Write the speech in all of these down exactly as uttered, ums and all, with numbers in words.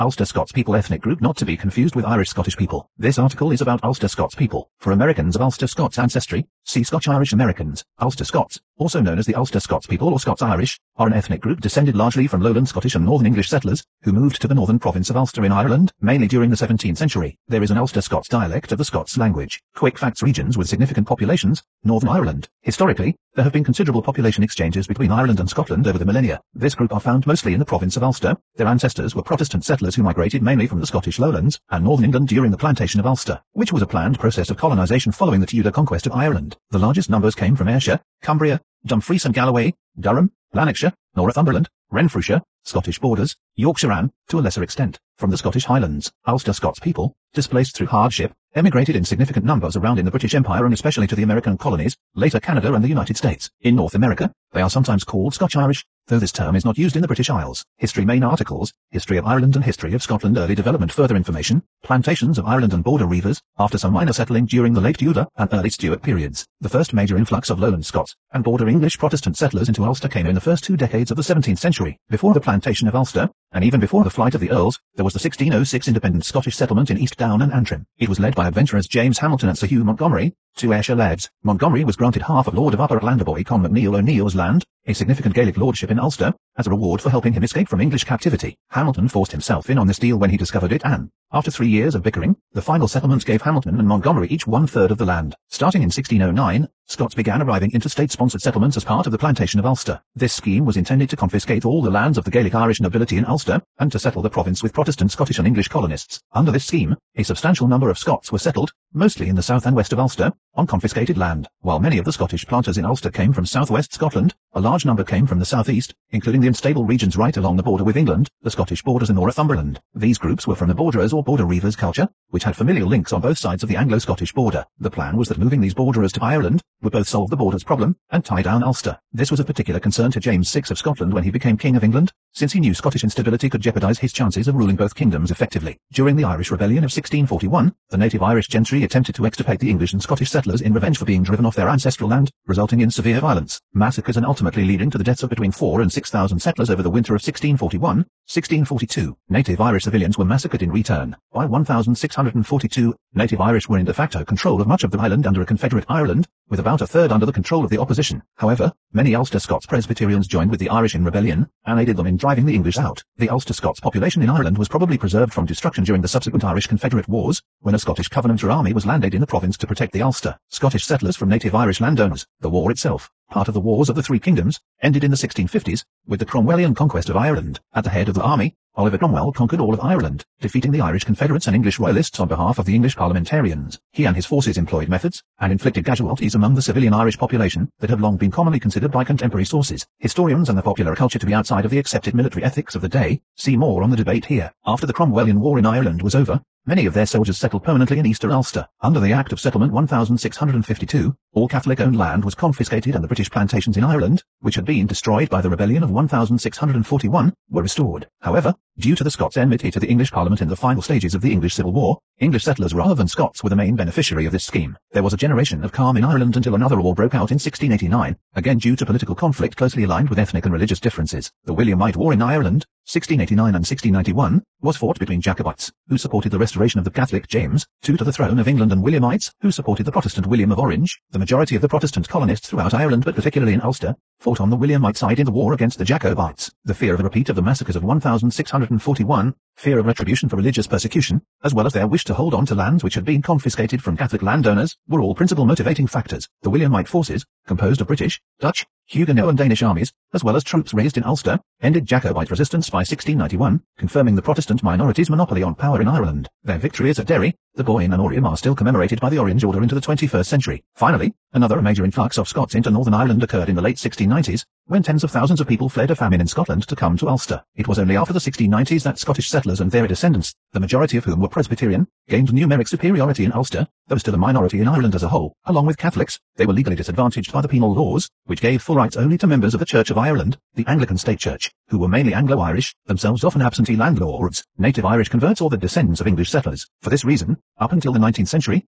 Ulster Scots people ethnic group not to be confused with Irish Scottish people. This article is about Ulster Scots people. For Americans of Ulster Scots ancestry, see Scotch-Irish Americans. Ulster Scots, also known as the Ulster Scots people or Scots-Irish, are an ethnic group descended largely from lowland Scottish and northern English settlers, who moved to the northern province of Ulster in Ireland, mainly during the seventeenth century. There is an Ulster Scots dialect of the Scots language. Quick facts: regions with significant populations: Northern Ireland. Historically, there have been considerable population exchanges between Ireland and Scotland over the millennia. This group are found mostly in the province of Ulster. Their ancestors were Protestant settlers who migrated mainly from the Scottish lowlands and northern England during the plantation of Ulster, which was a planned process of colonisation following the Tudor conquest of Ireland. The largest numbers came from Ayrshire, Cumbria, Dumfries and Galloway, Durham, Lanarkshire, Northumberland, Renfrewshire, Scottish borders, Yorkshire and, to a lesser extent, from the Scottish Highlands. Ulster Scots people, displaced through hardship, emigrated in significant numbers around in the British Empire and especially to the American colonies, later Canada and the United States. In North America, they are sometimes called Scotch-Irish, though this term is not used in the British Isles. History main articles: History of Ireland and History of Scotland. Early development. Further information: Plantations of Ireland and border reivers, after some minor settling during the late Tudor and early Stuart periods. The first major influx of lowland Scots and border English Protestant settlers into Ulster came in the first two decades of the seventeenth century. Before the plantation of Ulster, and even before the flight of the Earls, there was the sixteen oh six independent Scottish settlement in East Down and Antrim. It was led by adventurers James Hamilton and Sir Hugh Montgomery, two Ayrshire lads. Montgomery was granted half of Lord of Upper Llanderboy Con MacNeil O'Neill's land, a significant Gaelic lordship in Ulster, as a reward for helping him escape from English captivity. Hamilton forced himself in on this deal when he discovered it and, after three years of bickering, the final settlement gave Hamilton and Montgomery each one-third of the land. Starting in sixteen oh nine, Scots began arriving into state-sponsored settlements as part of the plantation of Ulster. This scheme was intended to confiscate all the lands of the Gaelic Irish nobility in Ulster, and to settle the province with Protestant Scottish and English colonists. Under this scheme, a substantial number of Scots were settled, mostly in the south and west of Ulster, on confiscated land. While many of the Scottish planters in Ulster came from southwest Scotland, a large number came from the southeast, including the unstable regions right along the border with England, the Scottish borders and Northumberland. These groups were from the borderers or border reivers culture, which had familial links on both sides of the Anglo-Scottish border. The plan was that moving these borderers to Ireland would both solve the borders problem and tie down Ulster. This was of particular concern to James the Sixth of Scotland when he became King of England, since he knew Scottish instability could jeopardise his chances of ruling both kingdoms effectively. During the Irish Rebellion of sixteen forty-one, the native Irish gentry attempted to extirpate the English and Scottish settlers in revenge for being driven off their ancestral land, resulting in severe violence, massacres and ultimately leading to the deaths of between four and six thousand settlers over the winter of sixteen forty-one sixteen forty-two. Native Irish civilians were massacred in return. By one thousand six hundred forty-two, native Irish were in de facto control of much of the island under a Confederate Ireland, with about a third under the control of the opposition. However, many Ulster Scots Presbyterians joined with the Irish in rebellion, and aided them in driving the English out. The Ulster Scots population in Ireland was probably preserved from destruction during the subsequent Irish Confederate Wars, when a Scottish Covenanter army was landed in the province to protect the Ulster Scottish settlers from native Irish landowners. The war itself, part of the Wars of the Three Kingdoms, ended in the sixteen fifties, with the Cromwellian conquest of Ireland. At the head of the army, Oliver Cromwell conquered all of Ireland, defeating the Irish Confederates and English Royalists on behalf of the English parliamentarians. He and his forces employed methods, and inflicted casualties among the civilian Irish population, that have long been commonly considered by contemporary sources, historians and the popular culture to be outside of the accepted military ethics of the day. See more on the debate here. After the Cromwellian War in Ireland was over, many of their soldiers settled permanently in eastern Ulster. Under the Act of Settlement one thousand six hundred fifty-two, all Catholic-owned land was confiscated and the British plantations in Ireland, which had been destroyed by the rebellion of one thousand six hundred forty-one, were restored. However, due to the Scots' enmity to the English Parliament in the final stages of the English Civil War, English settlers rather than Scots were the main beneficiary of this scheme. There was a generation of calm in Ireland until another war broke out in sixteen eighty-nine, again due to political conflict closely aligned with ethnic and religious differences. The Williamite War in Ireland, sixteen eighty-nine and sixteen ninety-one, was fought between Jacobites, who supported the restoration of the Catholic James the Second to the throne of England, and Williamites, who supported the Protestant William of Orange. The majority of the Protestant colonists throughout Ireland, but particularly in Ulster, fought on the Williamite side in the war against the Jacobites. The fear of a repeat of the massacres of one thousand six hundred forty-one, fear of retribution for religious persecution, as well as their wish to hold on to lands which had been confiscated from Catholic landowners, were all principal motivating factors. The Williamite forces, composed of British, Dutch, Huguenot and Danish armies, as well as troops raised in Ulster, ended Jacobite resistance by sixteen ninety-one, confirming the Protestant minority's monopoly on power in Ireland. Their victories at Derry, the Boyne and Oriam are still commemorated by the Orange Order into the twenty-first century. Finally, another major influx of Scots into Northern Ireland occurred in the late sixteen nineties, when tens of thousands of people fled a famine in Scotland to come to Ulster. It was only after the sixteen nineties that Scottish settlers and their descendants, the majority of whom were Presbyterian, gained numeric superiority in Ulster, though still a minority in Ireland as a whole. Along with Catholics, they were legally disadvantaged by the penal laws, which gave full rights only to members of the Church of Ireland, the Anglican State Church, who were mainly Anglo-Irish, themselves often absentee landlords, native Irish converts or the descendants of English settlers. For this reason, up until the nineteenth century,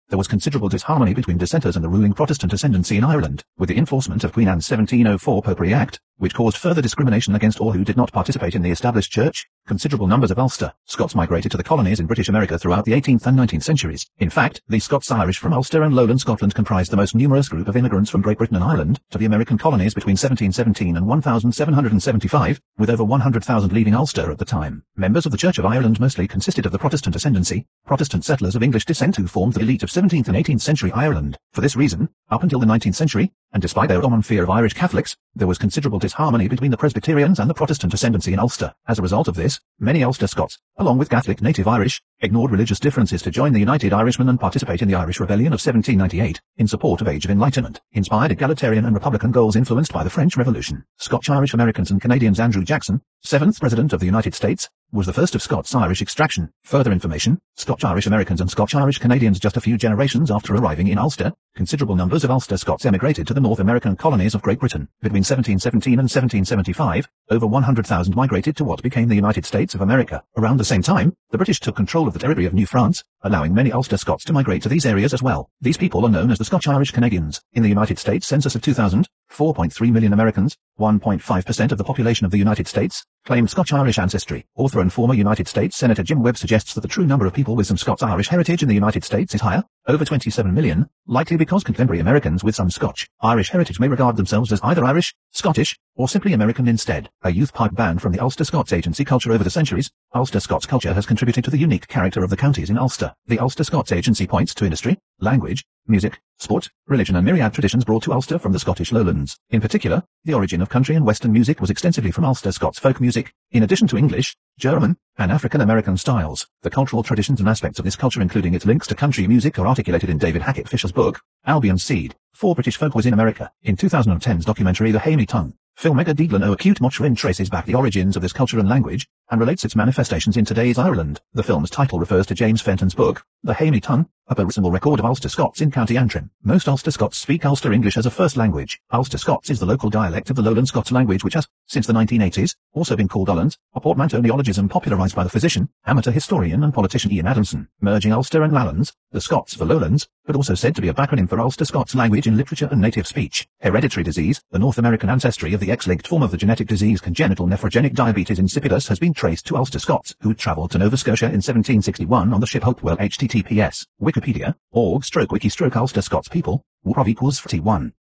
there was considerable disharmony between dissenters and the ruling Protestant ascendancy in Ireland, with the enforcement of Queen Anne's seventeen oh four Popery Act, which caused further discrimination against all who did not participate in the established church. Considerable numbers of Ulster Scots migrated to the colonies in British America throughout the eighteenth and nineteenth centuries. In fact, the Scots-Irish from Ulster and lowland Scotland comprised the most numerous group of immigrants from Great Britain and Ireland to the American colonies between seventeen seventeen and seventeen seventy-five, with over one hundred thousand leaving Ulster at the time. Members of the Church of Ireland mostly consisted of the Protestant ascendancy, Protestant settlers of English descent who formed the elite of seventeenth and eighteenth century Ireland. For this reason, up until the nineteenth century, and despite their common fear of Irish Catholics, there was considerable disharmony between the Presbyterians and the Protestant ascendancy in Ulster. As a result of this, many Ulster Scots, along with Catholic native Irish, ignored religious differences to join the United Irishmen and participate in the Irish Rebellion of seventeen ninety-eight, in support of Age of Enlightenment, inspired egalitarian and republican goals influenced by the French Revolution. Scotch-Irish Americans and Canadians. Andrew Jackson, seventh President of the United States, was the first of Scots-Irish extraction. Further information, Scotch-Irish Americans and Scotch-Irish Canadians. Just a few generations after arriving in Ulster, considerable numbers of Ulster Scots emigrated to the North American colonies of Great Britain. Between seventeen seventeen and seventeen seventy-five, over one hundred thousand migrated to what became the United States of America. Around the same time, the British took control of the territory of New France, allowing many Ulster Scots to migrate to these areas as well. These people are known as the Scotch-Irish Canadians. In the United States Census of two thousand, four point three million Americans, one point five percent of the population of the United States, claimed Scotch-Irish ancestry. Author and former United States Senator Jim Webb suggests that the true number of people with some Scots-Irish heritage in the United States is higher, over twenty-seven million, likely because contemporary Americans with some Scotch-Irish heritage may regard themselves as either Irish, Scottish, or simply American instead. A youth pipe band from the Ulster Scots Agency culture. Over the centuries, Ulster Scots culture has contributed to the unique character of the counties in Ulster. The Ulster Scots Agency points to industry, language, music, sport, religion and myriad traditions brought to Ulster from the Scottish lowlands. In particular, the origin of country and western music was extensively from Ulster Scots folk music, in addition to English, German, and African-American styles. The cultural traditions and aspects of this culture, including its links to country music, are articulated in David Hackett Fisher's book, Albion Seed, For British Folk Was in America. In two thousand ten's documentary The Haemny Tongue, filmmaker Deedlan O'Acute Mochrin traces back the origins of this culture and language, and relates its manifestations in today's Ireland. The film's title refers to James Fenton's book, The Haemny Tongue, a personal record of Ulster Scots in County Antrim. Most Ulster Scots speak Ulster English as a first language. Ulster Scots is the local dialect of the Lowland Scots language which has, since the nineteen eighties, also been called Ulland, a portmanteau neologism popularised by the physician, amateur historian and politician Ian Adamson, merging Ulster and Lowlands, the Scots for Lowlands, but also said to be a backronym for Ulster Scots language in literature and native speech. Hereditary disease, the North American ancestry of the X-linked form of the genetic disease congenital nephrogenic diabetes insipidus has been traced to Ulster Scots, who travelled to Nova Scotia in seventeen sixty-one on the ship Hopewell. H T T P S, Wikipedia, org stroke wiki stroke Ulster Scots people, W P R O V equals forty-one.